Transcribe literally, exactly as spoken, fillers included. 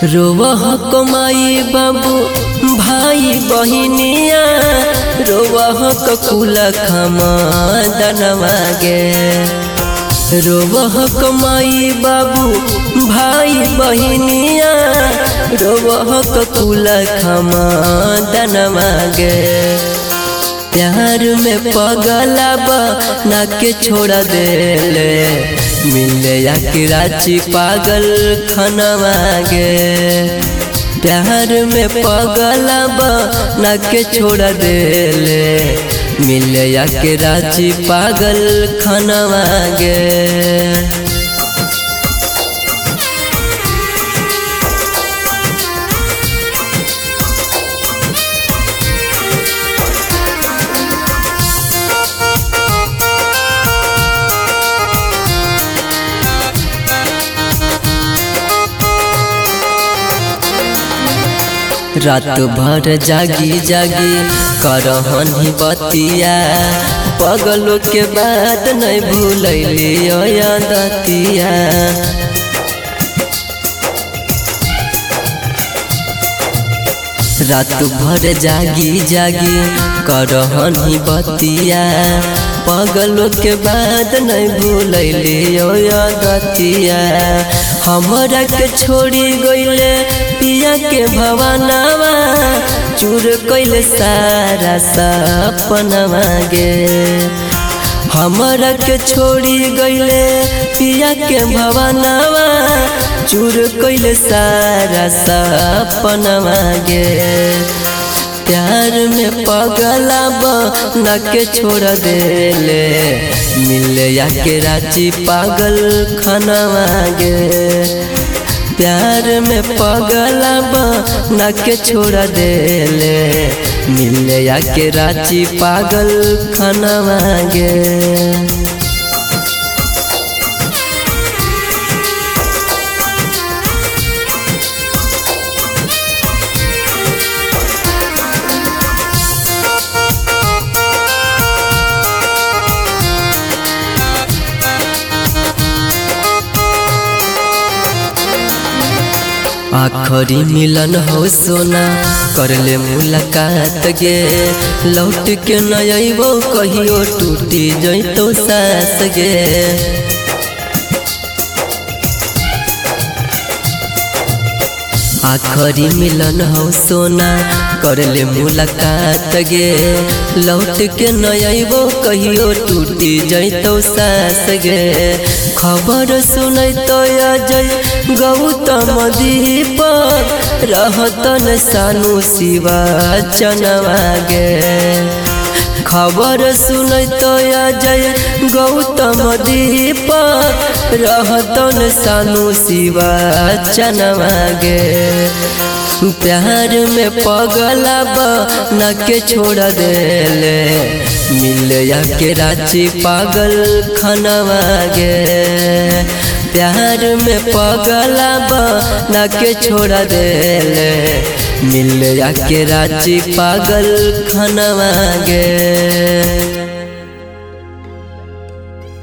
रोवह कमाई बाबू भाई बहिनिया रोवह ककुल खमदनवा गे। रोवह कमाई बाबू भाई बहिनिया रोवह ककुल खमदनवा गे। प्यार में पगला बना के छोड़ा देले मिले या कि रांची पागल खनवा गे। प्यार में पगला बना के छोड़ा देले मिले या कि रांची पागल खनवा गे। रात भर जागी जागी करहनी बतिया पगलों के बाद नहीं भूलैली दतिया। रात भर जागी जागी करहनी बतिया पगलों के बाद नहीं भूलैली दतिया। हमरा के छोड़ी गईले पिया के भवनवा चूर कइले सारा सपनवा गे। हमरा के छोड़ी गईले पिया के भवनवा चूर कइले सारा सपनवा गे। प्यार में पगला बना के छोड़ देले मिले या के रांची पागल खनवा गे। प्यार में पगला बना के छोड़ देले मिले या के रांची पागल खनवा गे। आखरी मिलन हो सोना कर ले मुलाकात गे। लौट के न अइबो कहियो टूटी जइतो सास गे। आखरी मिलन हो सोना कर ले मुलाकात गे। लौट के न अइबो कहियो टूटी जइतो सास गे। खबर सुनैतो अजय गौतम दीपक रहतन सानू शिवा चनवा गे। खबर सुनैतो अजय गौतम दीपक रहतन सानू शिवा चनवा गे। प्यार में पगला बना के छोड़ देले मिले या के रांची पागल खनवा गे। प्यार में पगला बना के छोड़ देले मिले या के रांची पागल खनवा गे।